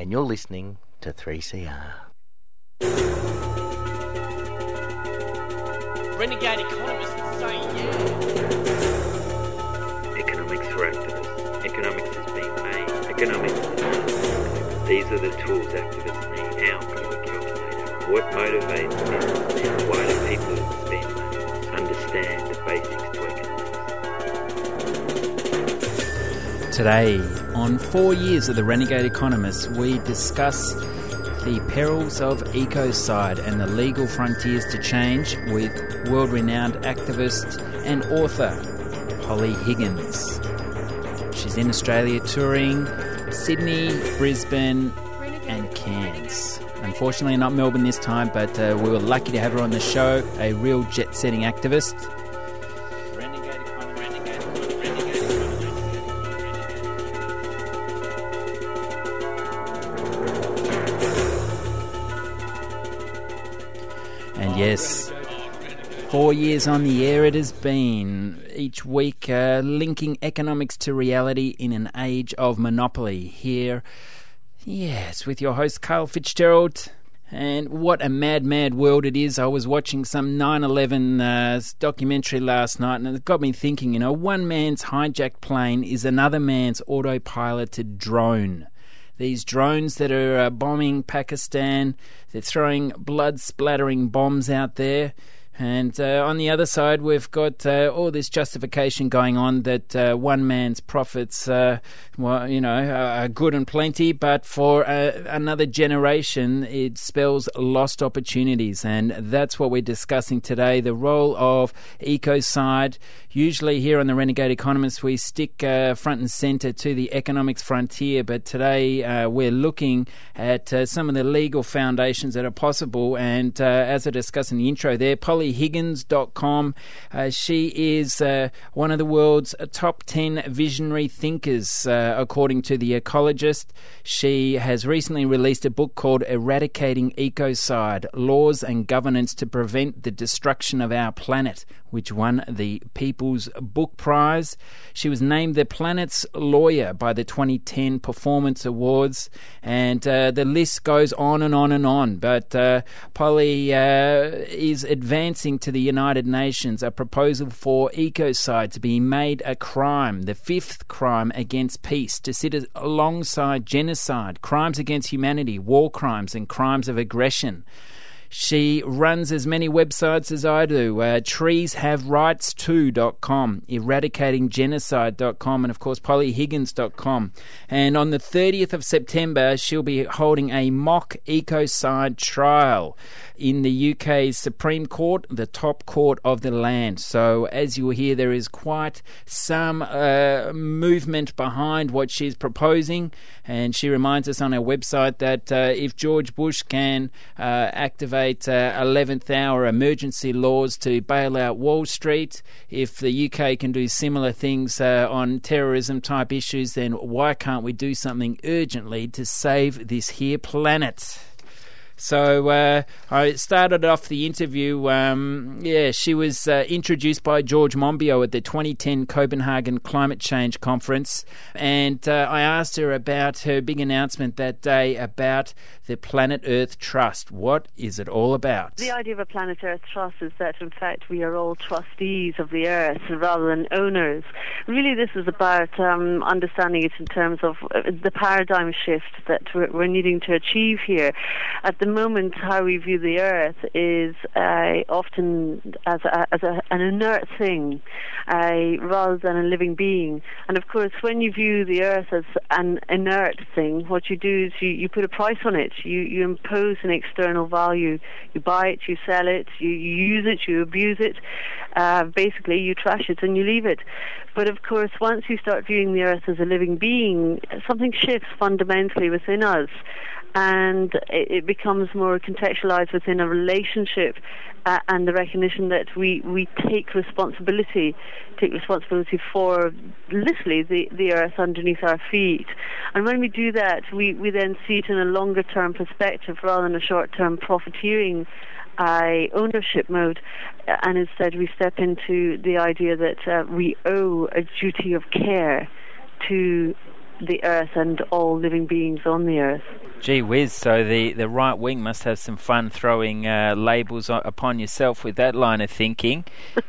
and you're listening to 3CR. Renegade economists saying Economics for activists. Economics is being made. Economics is being made. These are the tools activists need. How can we calculate it? What motivates them? Why do people spend money? Understand the basics to economics. Today, on 4 years of the Renegade Economists, we discuss the perils of ecocide and the legal frontiers to change with world-renowned activist and author Polly Higgins. She's in Australia touring Sydney, Brisbane and Cairns. Unfortunately not Melbourne this time, but we were lucky to have her on the show, a real jet-setting activist. And yes, 4 years on the air it has been, each week linking economics to reality in an age of monopoly. Here, yes, with your host Carl Fitzgerald. And what a mad, mad world it is. I was watching some 9/11 documentary last night, and it got me thinking, one man's hijacked plane is another man's autopiloted drone. These drones that are bombing Pakistan, they're throwing blood-splattering bombs out there. And on the other side, we've got all this justification going on that one man's profits, are good and plenty, but for another generation, it spells lost opportunities. And that's what we're discussing today, the role of ecocide. Usually here on the Renegade Economists, we stick front and centre to the economics frontier, but today we're looking at some of the legal foundations that are possible. And as I discussed in the intro there, PollyHiggins.com. She is one of the world's top 10 visionary thinkers, according to The Ecologist. She has recently released a book called Eradicating Ecocide, Laws and Governance to Prevent the Destruction of Our Planet, which won the People's Book Prize. She was named the Planet's Lawyer by the 2010 Performance Awards, and the list goes on and on and on. But Polly is advancing to the United Nations a proposal for ecocide to be made a crime, the fifth crime against peace, to sit alongside genocide, crimes against humanity, war crimes and crimes of aggression. She runs as many websites as I do, treeshaverights2.com, eradicatinggenocide.com, and of course PollyHiggins.com. And on the 30th of September, she'll be holding a mock ecocide trial in the UK's Supreme Court, the top court of the land. So as you will hear, there is quite some movement behind what she's proposing, and she reminds us on her website that if George Bush can activate 11th hour emergency laws to bail out Wall Street, if the UK can do similar things on terrorism type issues, then why can't we do something urgently to save this here planet? So I started off the interview, she was introduced by George Monbiot at the 2010 Copenhagen Climate Change Conference, and I asked her about her big announcement that day about the Planet Earth Trust. What is it all about? The idea of a Planet Earth Trust is that, in fact, we are all trustees of the Earth rather than owners. Really, this is about understanding it in terms of the paradigm shift that we're needing to achieve here. At the moment, how we view the Earth is often as an inert thing rather than a living being. And of course, when you view the Earth as an inert thing, what you do is you put a price on it. You impose an external value. You buy it, you sell it, you use it, you abuse it. Basically, you trash it and you leave it. But of course, once you start viewing the Earth as a living being, something shifts fundamentally within us, and it becomes more contextualized within a relationship and the recognition that we take responsibility for literally the earth underneath our feet. And when we do that, we then see it in a longer term perspective rather than a short term profiteering ownership mode, and instead we step into the idea that we owe a duty of care to the earth and all living beings on the earth. Gee whiz, so the right wing must have some fun throwing labels upon yourself with that line of thinking.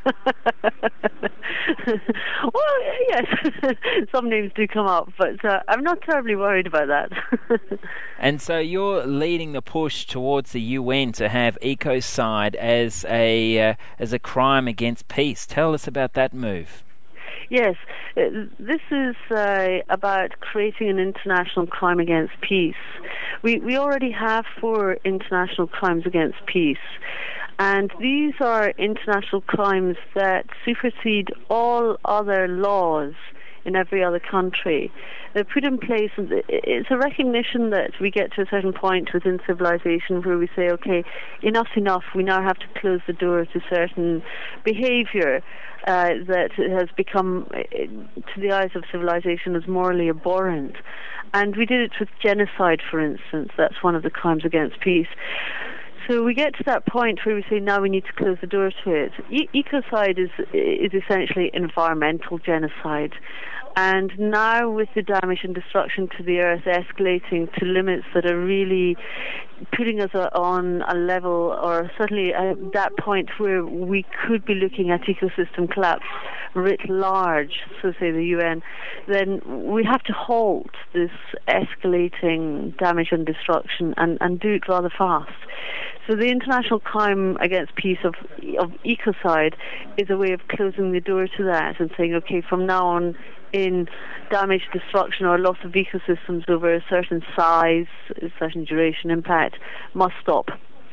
Well, yes, some names do come up, but I'm not terribly worried about that. And so you're leading the push towards the UN to have ecocide as a crime against peace. Tell us about that move. Yes, this is about creating an international crime against peace. We already have 4 international crimes against peace, and these are international crimes that supersede all other laws in every other country. They're put in place, and it's a recognition that we get to a certain point within civilization where we say, okay, enough's enough, we now have to close the door to certain behaviour that has become, to the eyes of civilization, as morally abhorrent. And we did it with genocide, for instance. That's one of the crimes against peace. So we get to that point where we say now we need to close the door to it. Ecocide is essentially environmental genocide. And now with the damage and destruction to the earth escalating to limits that are really putting us on a level, or certainly at that point where we could be looking at ecosystem collapse writ large, so say the UN, then we have to halt this escalating damage and destruction and do it rather fast. So the international crime against peace of ecocide is a way of closing the door to that and saying, okay, from now on, in damage, destruction or loss of ecosystems over a certain size, a certain duration, impact, must stop.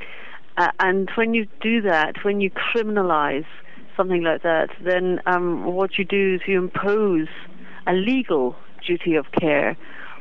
And when you do that, when you criminalise something like that, then what you do is you impose a legal duty of care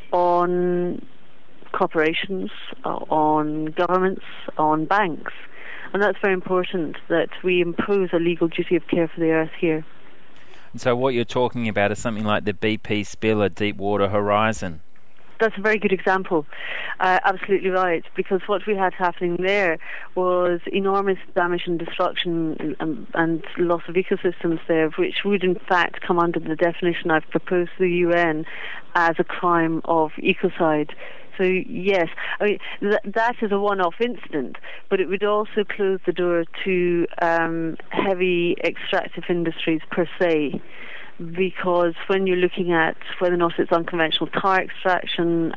on corporations, on governments, on banks. And that's very important, that we impose a legal duty of care for the earth here. So what you're talking about is something like the BP spill at Deepwater Horizon. That's a very good example. Absolutely right, because what we had happening there was enormous damage and destruction and loss of ecosystems there, which would in fact come under the definition I've proposed to the UN as a crime of ecocide. So yes, I mean, that is a one-off incident, but it would also close the door to heavy extractive industries per se, because when you're looking at whether or not it's unconventional tar extraction,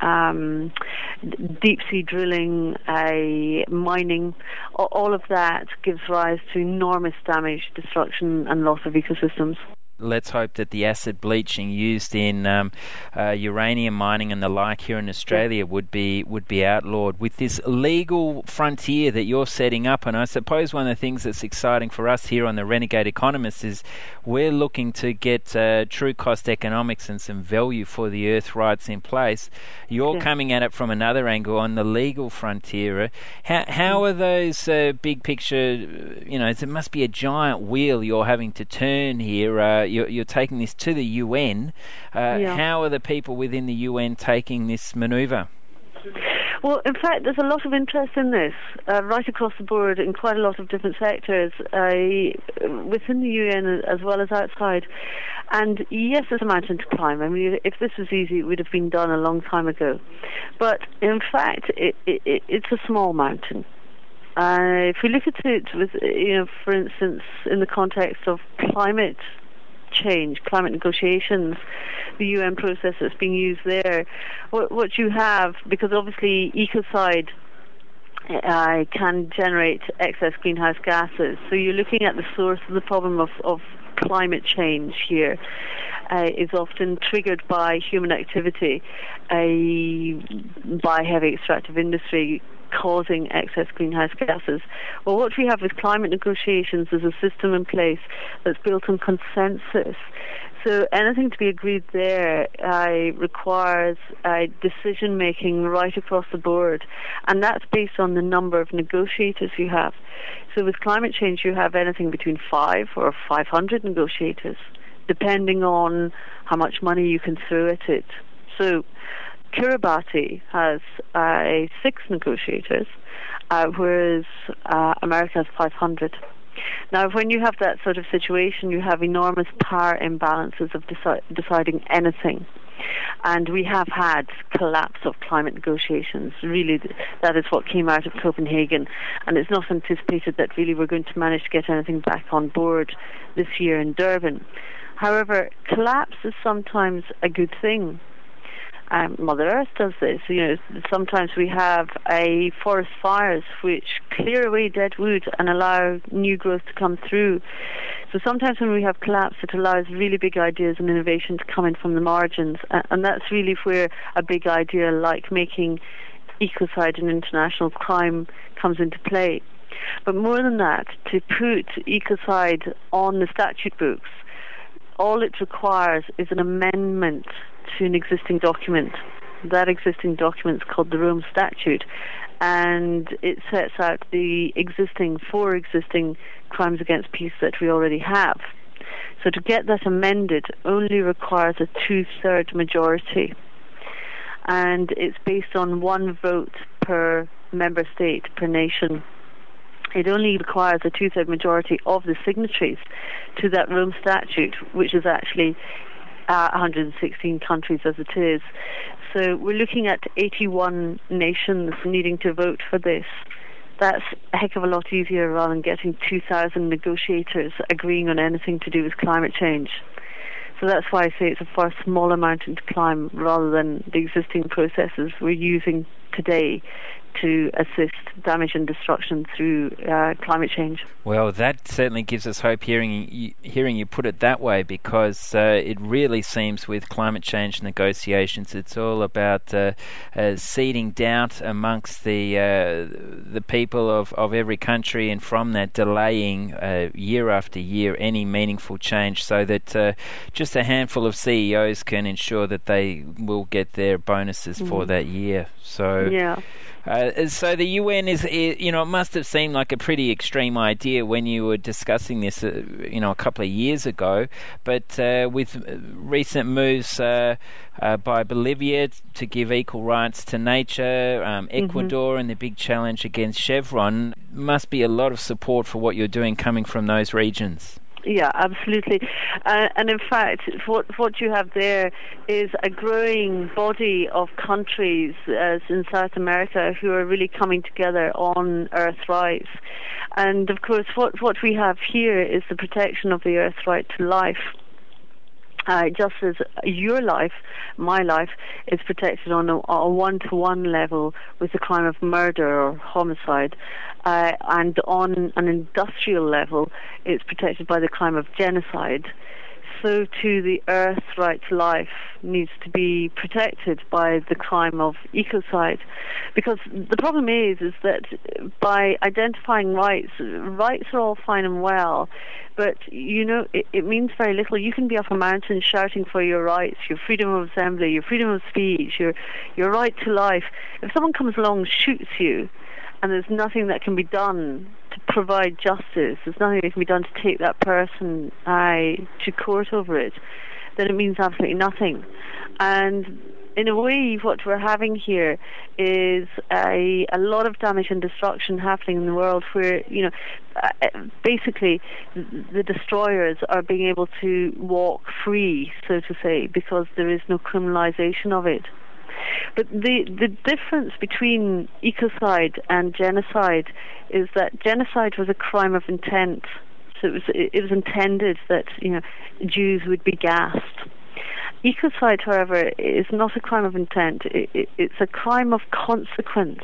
deep-sea drilling, mining, all of that gives rise to enormous damage, destruction and loss of ecosystems. Let's hope that the acid bleaching used in uranium mining and the like here in Australia would be outlawed. With this legal frontier that you're setting up, and I suppose one of the things that's exciting for us here on the Renegade Economist is we're looking to get true cost economics and some value for the earth rights in place. You're coming at it from another angle on the legal frontier. How are those big picture, it must be a giant wheel you're having to turn here. You're taking this to the UN. How are the people within the UN taking this manoeuvre? Well, in fact, there's a lot of interest in this right across the board in quite a lot of different sectors within the UN as well as outside. And yes, there's a mountain to climb. I mean, if this was easy, it would have been done a long time ago. But in fact, it's a small mountain. If we look at it with, for instance, in the context of climate change, climate negotiations, the UN process that's being used there, what you have, because obviously ecocide can generate excess greenhouse gases, so you're looking at the source of the problem of climate change here. Is often triggered by human activity, by heavy extractive industry causing excess greenhouse gases. Well, what we have with climate negotiations is a system in place that's built on consensus. So anything to be agreed there requires decision-making right across the board, and that's based on the number of negotiators you have. So with climate change, you have anything between 5 or 500 negotiators, depending on how much money you can throw at it. So Kiribati has 6 negotiators, whereas America has 500. Now, when you have that sort of situation, you have enormous power imbalances of deciding anything. And we have had collapse of climate negotiations. Really, that is what came out of Copenhagen. And it's not anticipated that really we're going to manage to get anything back on board this year in Durban. However, collapse is sometimes a good thing. Mother Earth does this. Sometimes we have forest fires which clear away dead wood and allow new growth to come through. So sometimes when we have collapse, it allows really big ideas and innovation to come in from the margins. And that's really where a big idea like making ecocide an international crime comes into play. But more than that, to put ecocide on the statute books, all it requires is an amendment to an existing document. That existing document is called the Rome Statute, and it sets out the four existing crimes against peace that we already have. So to get that amended only requires a 2/3 majority, and it's based on one vote per member state, per nation. It only requires a 2/3 majority of the signatories to that Rome Statute, which is actually 116 countries as it is. So we're looking at 81 nations needing to vote for this. That's a heck of a lot easier rather than getting 2,000 negotiators agreeing on anything to do with climate change. So that's why I say it's a far smaller mountain to climb rather than the existing processes we're using today to assist damage and destruction through climate change. Well, that certainly gives us hope hearing you put it that way, because it really seems with climate change negotiations it's all about seeding doubt amongst the people of every country, and from that delaying year after year any meaningful change, so that just a handful of CEOs can ensure that they will get their bonuses for that year. So yeah. So the UN is, it must have seemed like a pretty extreme idea when you were discussing this, a couple of years ago. But with recent moves by Bolivia to give equal rights to nature, Ecuador and the big challenge against Chevron, must be a lot of support for what you're doing coming from those regions. Yeah, absolutely. And in fact, what you have there is a growing body of countries in South America who are really coming together on Earth's rights. And of course, what we have here is the protection of the Earth's right to life. Just as your life, my life, is protected on a one-to-one level with the crime of murder or homicide, and on an industrial level, it's protected by the crime of genocide. So too the Earth's right to life needs to be protected by the crime of ecocide. Because the problem is that by identifying rights are all fine and well, but it means very little. You can be up a mountain shouting for your rights, your freedom of assembly, your freedom of speech, your right to life. If someone comes along and shoots you, and there's nothing that can be done to provide justice, there's nothing that can be done to take that person to court over it, then it means absolutely nothing. And in a way, what we're having here is a lot of damage and destruction happening in the world where, basically the destroyers are being able to walk free, so to say, because there is no criminalization of it. But the difference between ecocide and genocide is that genocide was a crime of intent. So it was intended that Jews would be gassed. Ecocide, however, is not a crime of intent. It's a crime of consequence.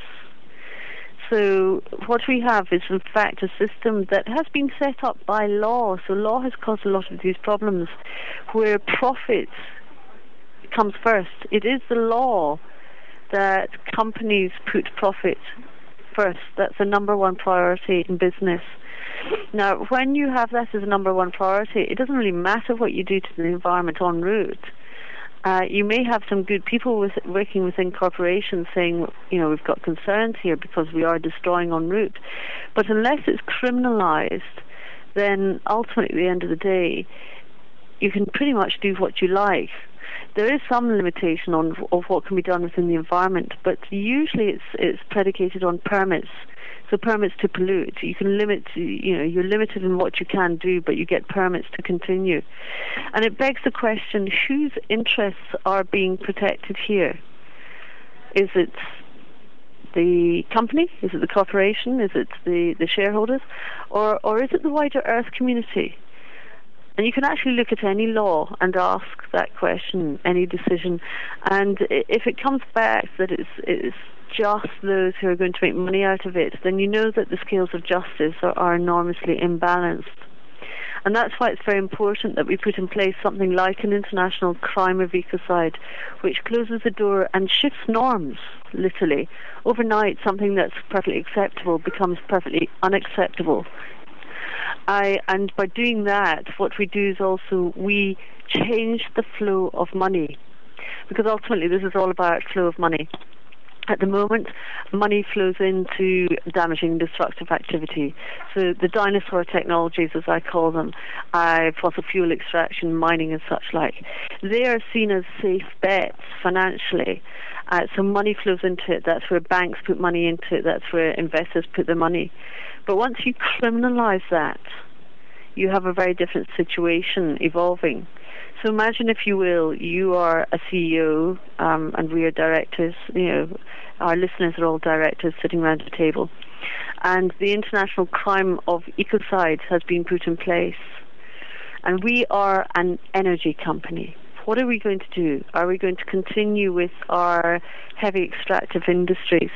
So what we have is, in fact, a system that has been set up by law. So law has caused a lot of these problems where profit comes first. It is the law that companies put profit first. That's the number one priority in business. Now, when you have that as a number one priority, it doesn't really matter what you do to the environment en route. You may have some good people working within corporations saying, we've got concerns here because we are destroying en route. But unless it's criminalized, then ultimately at the end of the day, you can pretty much do what you like. There is some limitation of what can be done within the environment, but usually it's predicated on permits. So permits to pollute. You can limit, you're limited in what you can do, but you get permits to continue. And it begs the question, whose interests are being protected here? Is it the company? Is it the corporation? Is it the shareholders? Or is it the wider Earth community? And you can actually look at any law and ask that question, any decision. And if it comes back that it's just those who are going to make money out of it, then you know that the scales of justice are enormously imbalanced. And that's why it's very important that we put in place something like an international crime of ecocide, which closes the door and shifts norms, literally. Overnight, something that's perfectly acceptable becomes perfectly unacceptable. And by doing that, what we do is also we change the flow of money, because ultimately this is all about flow of money. At the moment, money flows into damaging, destructive activity. So the dinosaur technologies, as I call them, fossil fuel extraction, mining and such like, they are seen as safe bets financially. So money flows into it. That's where banks put money into it. That's where investors put their money. But once you criminalize that, you have a very different situation evolving. So imagine, if you will, you are a CEO, and we are directors. Our listeners are all directors sitting around a table, and the international crime of ecocide has been put in place. And we are an energy company. What are we going to do? Are we going to continue with our heavy extractive industries?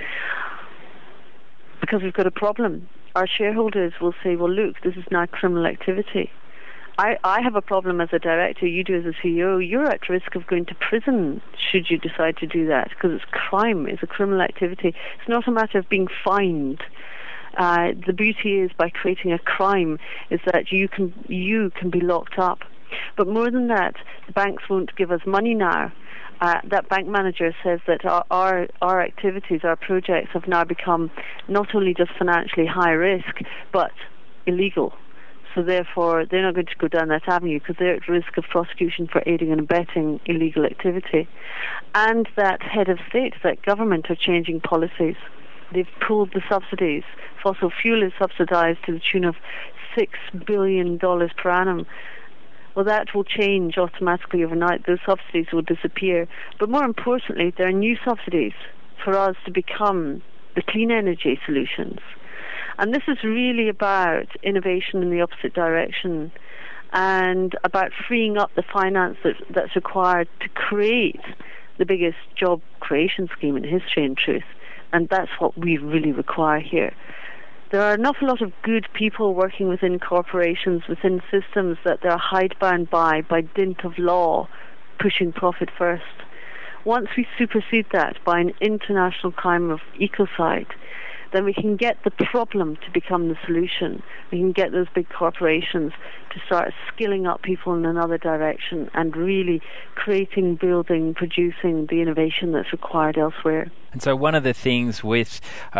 Because we've got a problem. Our shareholders will say, well, look, this is now criminal activity. I have a problem as a director, you do as a CEO. You're at risk of going to prison should you decide to do that, because it's crime, it's a criminal activity. It's not a matter of being fined. The beauty is, by creating a crime, is that you can be locked up. But more than that, the banks won't give us money now. That bank manager says that our activities, our projects have now become not only just financially high risk, but illegal. So therefore, they're not going to go down that avenue because they're at risk of prosecution for aiding and abetting illegal activity. And that head of state, that government, are changing policies. They've pulled the subsidies. Fossil fuel is subsidized to the tune of $6 billion per annum. Well, that will change automatically overnight. Those subsidies will disappear. But more importantly, there are new subsidies for us to become the clean energy solutions. And this is really about innovation in the opposite direction, and about freeing up the finance that's required to create the biggest job creation scheme in history, in truth. And that's what we really require here. There are an awful lot of good people working within corporations, within systems that they're hidebound by dint of law, pushing profit first. Once we supersede that by an international crime of ecocide, then we can get the problem to become the solution. We can get those big corporations to start skilling up people in another direction and really creating, building, producing the innovation that's required elsewhere. And so one of the things with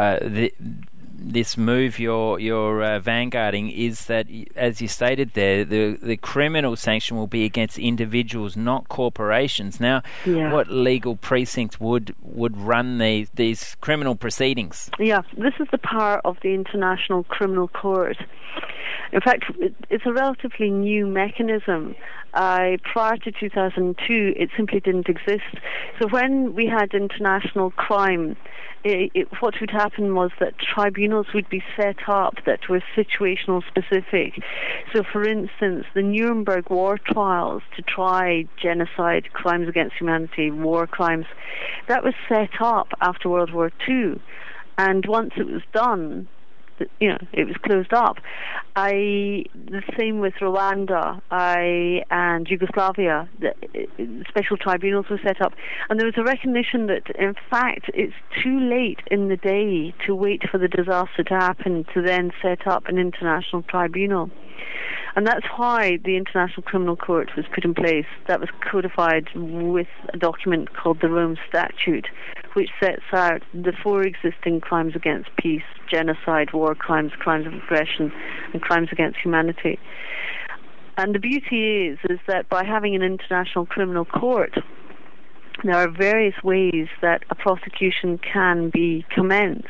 this move you're vanguarding is that, as you stated there, the criminal sanction will be against individuals, not corporations. Now, What legal precinct would run these criminal proceedings? Yeah, this is the power of the International Criminal Court. In fact, it's a relatively new mechanism. Prior to 2002, it simply didn't exist. So when we had international crime, what would happen was that tribunals would be set up that were situational specific. So, for instance, the Nuremberg war trials to try genocide, crimes against humanity, war crimes, that was set up after World War II. And once it was done, it was closed up. The same with Rwanda and Yugoslavia. The special tribunals were set up, and there was a recognition that, in fact, it's too late in the day to wait for the disaster to happen to then set up an international tribunal. And that's why the International Criminal Court was put in place. That was codified with a document called the Rome Statute, which sets out the 4 existing crimes against peace: genocide, war crimes, crimes of aggression, and crimes against humanity. And the beauty is that by having an international criminal court, there are various ways that a prosecution can be commenced.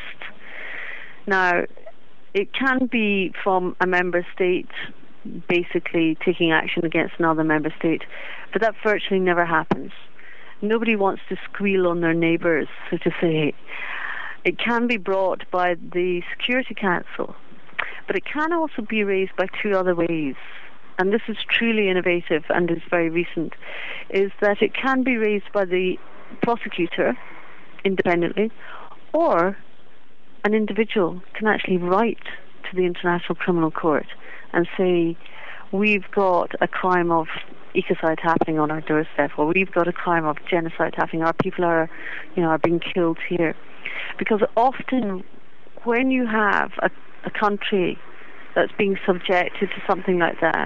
Now, it can be from a member state basically taking action against another member state, but that virtually never happens. Nobody wants to squeal on their neighbours, so to say. It can be brought by the Security Council, but it can also be raised by two other ways. And this is truly innovative and is very recent, is that it can be raised by the prosecutor independently, or an individual can actually write to the International Criminal Court and say, we've got a crime of ecocide happening on our doorstep, or we've got a crime of genocide happening, our people are being killed here. Because often when you have a country that's being subjected to something like that,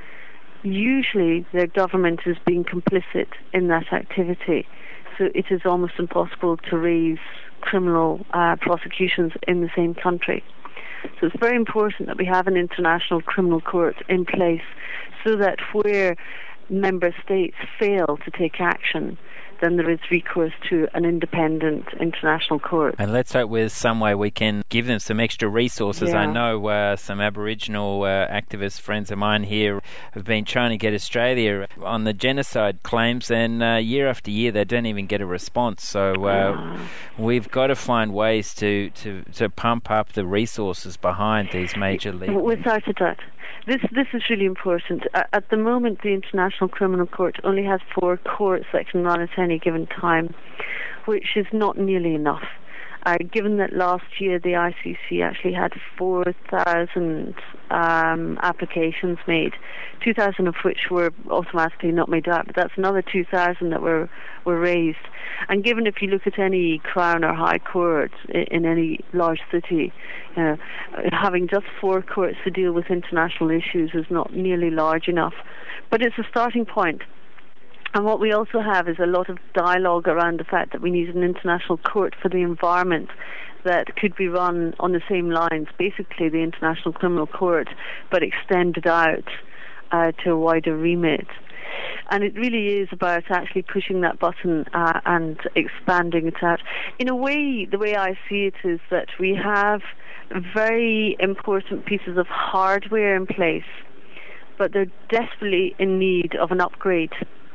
usually their government is being complicit in that activity. So it is almost impossible to raise criminal prosecutions in the same country. So it's very important that we have an international criminal court in place so that where member states fail to take action, then there is recourse to an independent international court. And let's hope with some way we can give them some extra resources. Yeah. I know some Aboriginal activist friends of mine here have been trying to get Australia on the genocide claims, and year after year they don't even get a response. So we've got to find ways to pump up the resources behind these major legal... Without a doubt. This is really important. At the moment, the International Criminal Court only has 4 courts that can run at any given time, which is not nearly enough. Given that last year the ICC actually had 4,000 applications made, 2,000 of which were automatically not made up, but that's another 2,000 that were raised. And given if you look at any Crown or High Court in any large city, having just 4 courts to deal with international issues is not nearly large enough. But it's a starting point. And what we also have is a lot of dialogue around the fact that we need an international court for the environment that could be run on the same lines, basically the International Criminal Court, but extended out to a wider remit. And it really is about actually pushing that button and expanding it out. In a way, the way I see it is that we have very important pieces of hardware in place, but they're desperately in need of an upgrade.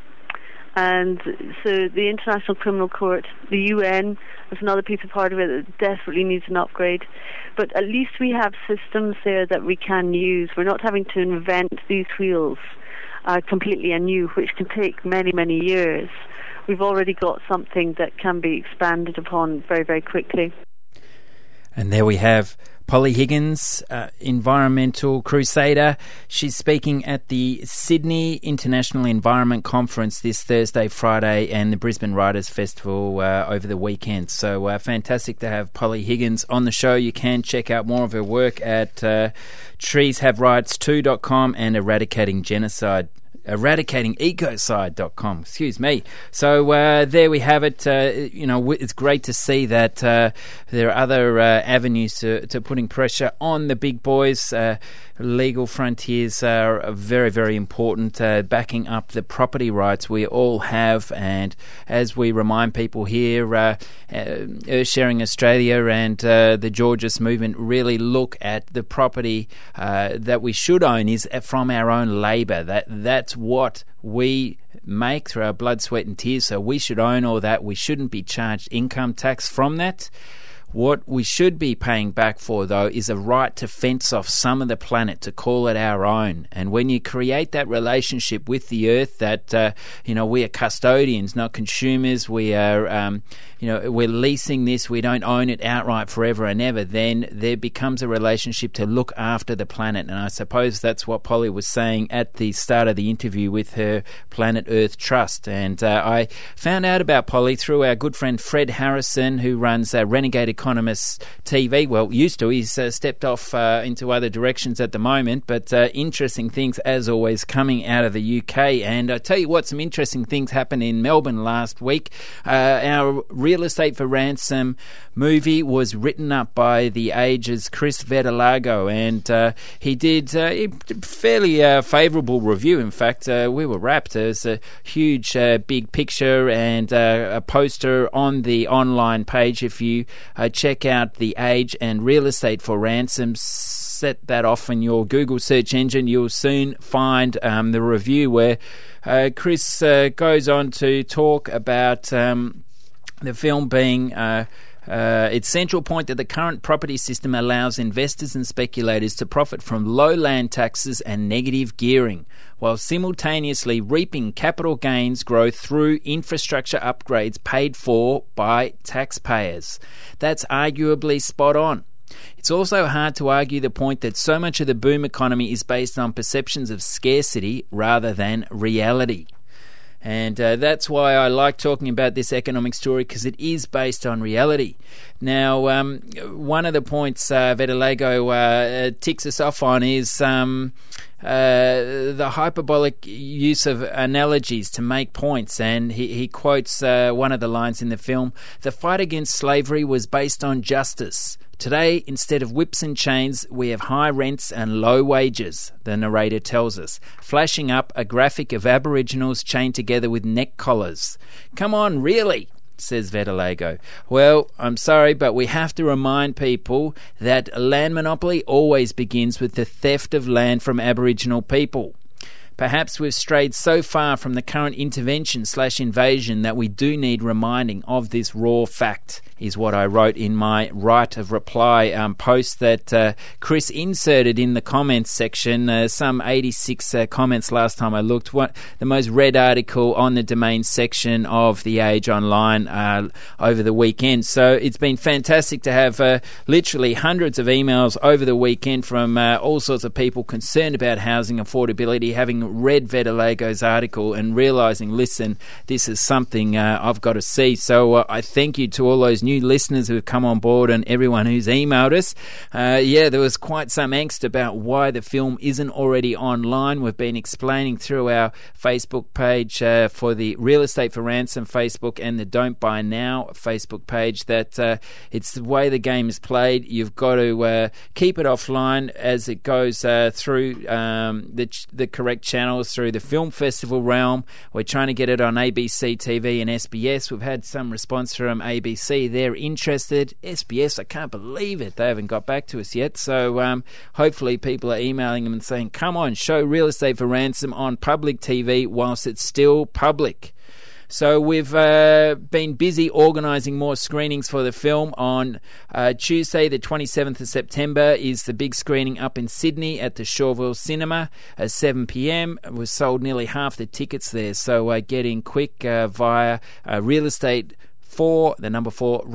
And so the International Criminal Court, the UN, is another piece of hardware that desperately needs an upgrade. But at least we have systems there that we can use. We're not having to invent these wheels completely anew, which can take many, many years. We've already got something that can be expanded upon very, very quickly. And there we have Polly Higgins, environmental crusader. She's speaking at the Sydney International Environment Conference this Thursday, Friday, and the Brisbane Writers' Festival over the weekend. So fantastic to have Polly Higgins on the show. You can check out more of her work at treeshaverights2.com and eradicatingecocide.com. Excuse me. So there we have it. It's great to see that there are other avenues to putting pressure on the big boys. Legal frontiers are very, very important, backing up the property rights we all have. And as we remind people here, Earth Sharing Australia and the Georges movement really look at the property that we should own is from our own labour. That's what we make through our blood, sweat and tears, so we should own all that. We shouldn't be charged income tax from that. What we should be paying back for, though, is a right to fence off some of the planet, to call it our own. And when you create that relationship with the earth, that we are custodians, not consumers. We are, we're leasing this. We don't own it outright forever and ever. Then there becomes a relationship to look after the planet. And I suppose that's what Polly was saying at the start of the interview with her Planet Earth Trust. And I found out about Polly through our good friend Fred Harrison, who runs Renegade Economist TV. Well, used to. He's stepped off into other directions at the moment, but interesting things as always coming out of the UK. And I tell you what, some interesting things happened in Melbourne last week. Our real Real Estate for Ransom movie was written up by The Age's Chris Vetalago, and he did a fairly favourable review. In fact, we were rapt. There's a huge big picture and a poster on the online page. If you check out The Age and Real Estate for Ransom, set that off in your Google search engine, you'll soon find the review where Chris goes on to talk about the film being its central point that the current property system allows investors and speculators to profit from low land taxes and negative gearing, while simultaneously reaping capital gains growth through infrastructure upgrades paid for by taxpayers. That's arguably spot on. It's also hard to argue the point that so much of the boom economy is based on perceptions of scarcity rather than reality. And that's why I like talking about this economic story, because it is based on reality. Now, one of the points Vetalago ticks us off on is the hyperbolic use of analogies to make points, and he quotes one of the lines in the film: "The fight against slavery was based on justice. Today, instead of whips and chains, we have high rents and low wages," the narrator tells us, flashing up a graphic of Aboriginals chained together with neck collars. "Come on, really?" says Vetalago. Well, I'm sorry, but we have to remind people that land monopoly always begins with the theft of land from Aboriginal people. Perhaps we've strayed so far from the current intervention/invasion that we do need reminding of this raw fact, is what I wrote in my right of reply post that Chris inserted in the comments section. Some 86 comments last time I looked. The most read article on the Domain section of The Age Online over the weekend. So it's been fantastic to have literally hundreds of emails over the weekend from all sorts of people concerned about housing affordability, having read Vetalago's article and realising, listen, this is something I've got to see. So I thank you to all those new listeners who have come on board and everyone who's emailed us. There was quite some angst about why the film isn't already online. We've been explaining through our Facebook page for the Real Estate for Ransom Facebook and the Don't Buy Now Facebook page that it's the way the game is played. You've got to keep it offline as it goes through the correct channels, through the film festival realm. We're trying to get it on ABC TV and SBS. We've had some response from ABC. They're interested. SBS, I can't believe it. They haven't got back to us yet. So hopefully people are emailing them and saying, come on, show Real Estate for Ransom on public TV whilst it's still public. So we've been busy organising more screenings for the film. On Tuesday, the 27th of September, is the big screening up in Sydney at the Shoreville Cinema at 7 p.m. We've sold nearly half the tickets there, so get in quick via Real Estate for the number 4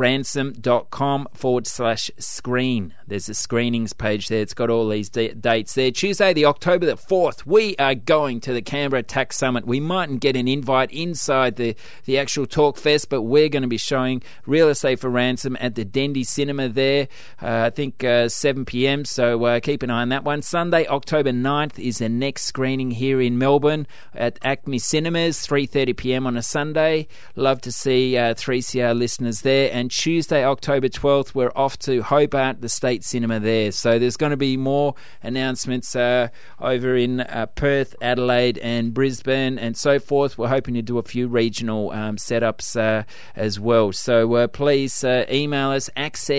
ransom.com/screen. There's a screenings page there. It's got all these dates there. Tuesday, the October the 4th, we are going to the Canberra Tax Summit. We mightn't get an invite inside the actual Talk Fest, but we're going to be showing Real Estate for Ransom at the Dendy Cinema there, I think 7 p.m, so keep an eye on that one. Sunday, October 9th, is the next screening here in Melbourne at Acme Cinemas, 3:30 p.m. on a Sunday. Love to see 3CR listeners there. And Tuesday, October 12th, we're off to Hobart, the State Cinema there. So there's going to be more announcements over in Perth, Adelaide and Brisbane and so forth. We're hoping to do a few regional setups as well. So please email us,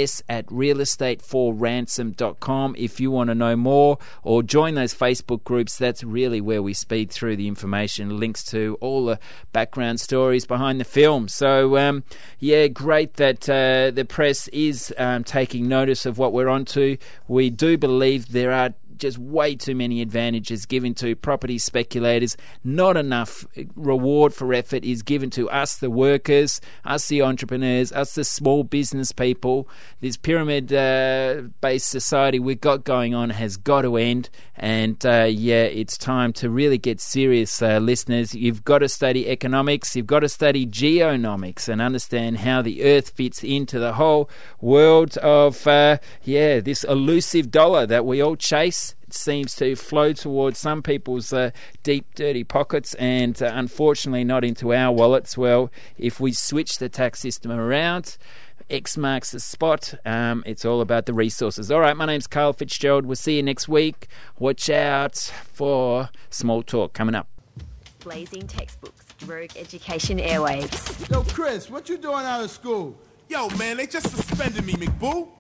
access@realestateforransom.com if you want to know more, or join those Facebook groups. That's really where we speed through the information, links to all the background stories behind the film. So great that the press is taking notice of what we're onto. We do believe there are just way too many advantages given to property speculators. Not enough reward for effort is given to us, the workers, us, the entrepreneurs, us, the small business people. This pyramid-based society we've got going on has got to end. And it's time to really get serious, listeners. You've got to study economics. You've got to study geonomics and understand how the earth fits into the whole world of this elusive dollar that we all chase. tax. It seems to flow towards some people's deep, dirty pockets and unfortunately not into our wallets. Well, if we switch the tax system around, X marks the spot. It's all about the resources. All right, my name's Carl Fitzgerald. We'll see you next week. Watch out for Small Talk coming up. Blazing Textbooks, Rogue Education Airwaves. Yo, Chris, what you doing out of school? Yo, man, they just suspended me, McBoo.